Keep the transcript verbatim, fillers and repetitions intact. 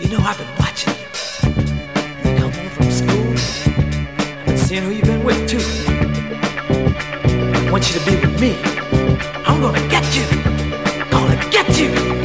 know, I've been watching you. You come home from school. I've been seeing who you've been with, too. I want you to be with me. I'm gonna get you. Gonna get you.